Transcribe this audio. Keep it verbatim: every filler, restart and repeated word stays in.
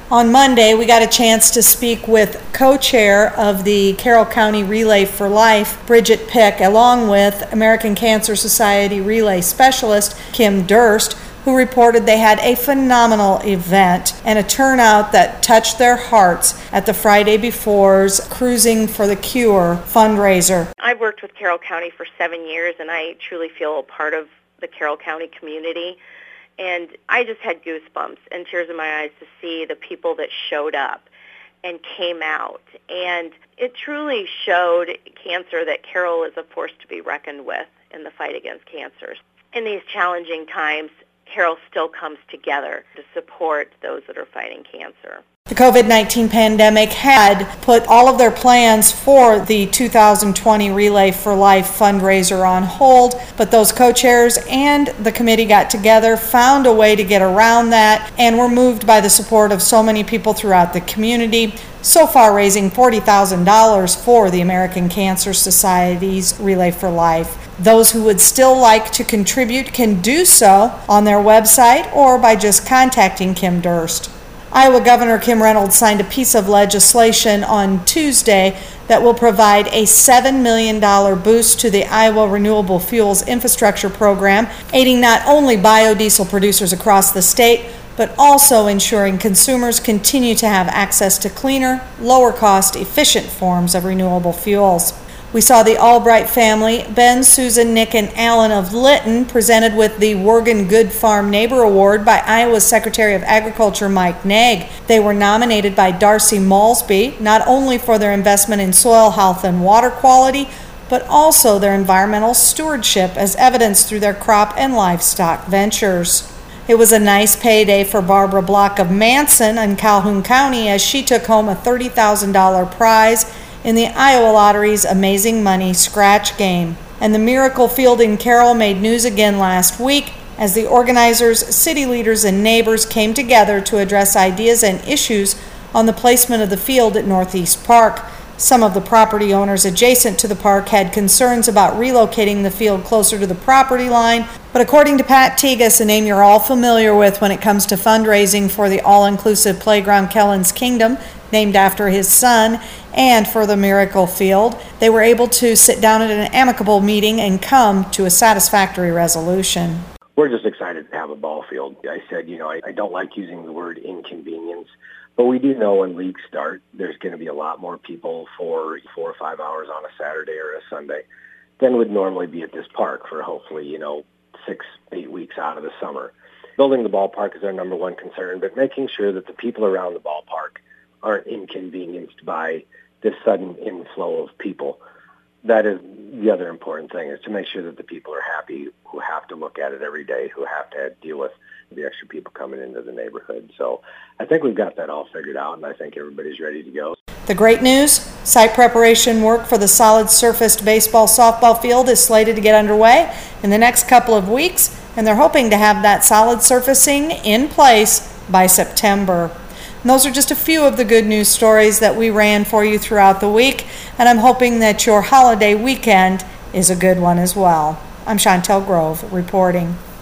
On Monday, we got a chance to speak with co-chair of the Carroll County Relay for Life, Bridget Pick, along with American Cancer Society Relay Specialist, Kim Durst, who reported they had a phenomenal event and a turnout that touched their hearts at the Friday before's Cruising for the Cure fundraiser. I've worked with Carroll County for seven years, and I truly feel a part of the Carroll County community. And I just had goosebumps and tears in my eyes to see the people that showed up and came out. And it truly showed cancer that Carroll is a force to be reckoned with in the fight against cancer. In these challenging times, Carroll still comes together to support those that are fighting cancer. The COVID nineteen pandemic had put all of their plans for the two thousand twenty Relay for Life fundraiser on hold, but those co-chairs and the committee got together, found a way to get around that, and were moved by the support of so many people throughout the community, so far raising forty thousand dollars for the American Cancer Society's Relay for Life. Those who would still like to contribute can do so on their website or by just contacting Kim Durst. Iowa Governor Kim Reynolds signed a piece of legislation on Tuesday that will provide a seven million dollars boost to the Iowa Renewable Fuels Infrastructure Program, aiding not only biodiesel producers across the state, but also ensuring consumers continue to have access to cleaner, lower-cost, efficient forms of renewable fuels. We saw the Albright family, Ben, Susan, Nick, and Alan of Lytton, presented with the Worgan Good Farm Neighbor Award by Iowa's Secretary of Agriculture, Mike Naig. They were nominated by Darcy Malsby, not only for their investment in soil health and water quality, but also their environmental stewardship as evidenced through their crop and livestock ventures. It was a nice payday for Barbara Block of Manson in Calhoun County as she took home a thirty thousand dollars prize in the Iowa Lottery's Amazing Money Scratch game. And the Miracle Field in Carroll made news again last week as the organizers, city leaders, and neighbors came together to address ideas and issues on the placement of the field at Northeast Park. Some of the property owners adjacent to the park had concerns about relocating the field closer to the property line, but according to Pat Tegas, a name you're all familiar with when it comes to fundraising for the all-inclusive playground Kellen's Kingdom, named after his son, and for the Miracle Field, they were able to sit down at an amicable meeting and come to a satisfactory resolution. We're just excited to have a ball field. I said, you know, I, I don't like using the word inconvenience, but we do know when leagues start, there's going to be a lot more people for four or five hours on a Saturday or a Sunday than would normally be at this park for hopefully, you know, six, eight weeks out of the summer. Building the ballpark is our number one concern, but making sure that the people around the ballpark aren't inconvenienced by this sudden inflow of people. That is the other important thing, is to make sure that the people are happy who have to look at it every day, who have to deal with the extra people coming into the neighborhood. So I think we've got that all figured out, and I think everybody's ready to go. The great news, site preparation work for the solid surfaced baseball softball field is slated to get underway in the next couple of weeks, and they're hoping to have that solid surfacing in place by September. And those are just a few of the good news stories that we ran for you throughout the week, and I'm hoping that your holiday weekend is a good one as well. I'm Chantel Grove reporting.